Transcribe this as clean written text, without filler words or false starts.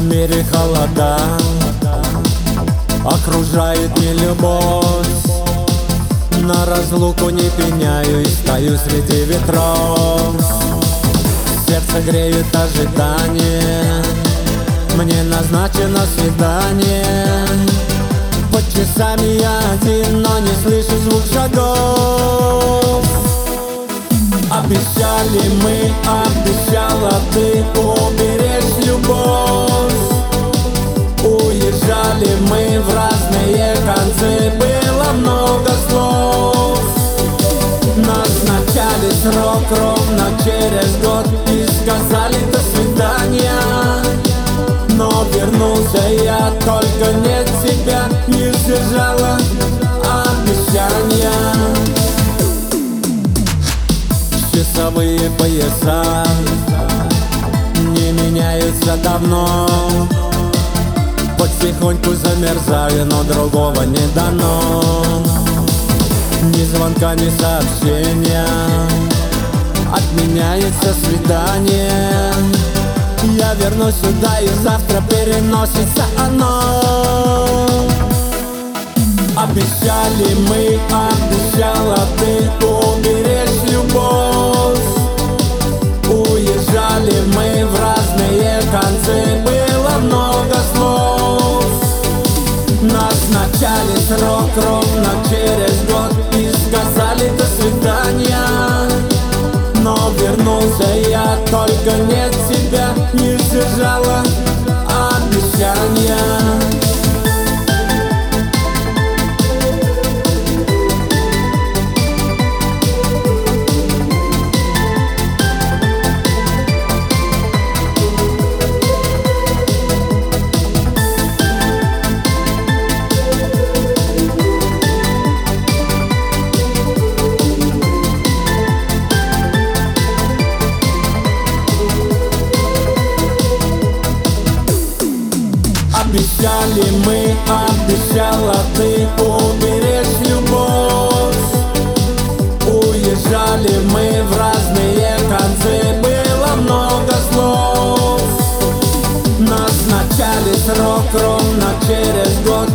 В мире холода, окружает нелюбовь. На разлуку не пеняюсь, стою среди ветров. Сердце греет ожидание, мне назначено свидание. Под часами я один, но не слышу звук шагов. Обещали мы, обещала ты уберечь любовь. Уезжали мы в разные концы, было много слов. Назначали срок ровно через год и сказали до свидания. Но вернулся я, только нет тебя, не сдержала обещания. Часовые пояса не меняются давно. Потихоньку замерзаю, но другого не дано. Ни звонка, ни сообщения, отменяется свидание. Я вернусь сюда, и завтра переносится оно. Обещали мы, обещала ты уберечь любовь. Уезжали мы в разные концы, было много слов. Назначали срок ровно через год и сказали до свидания. Но вернулся я, только нет тебя, не сдержала обещания. Обещали мы, обещала ты уберечь любовь. Уезжали мы в разные концы, было много слов. Назначали срок ровно через год